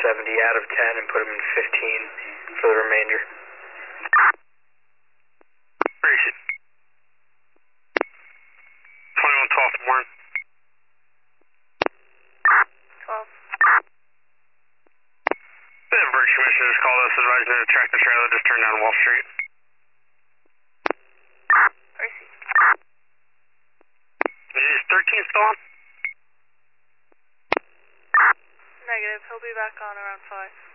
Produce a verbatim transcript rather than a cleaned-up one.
seventy out of ten and put him in fifteen for the remainder. Appreciate it. twenty-one twelve to Warren. twelve. The bridge commissioner just called us advising that a tractor trailer just turned down Wall Street. Received. Is thirteen still on? Negative. He'll be back on around five.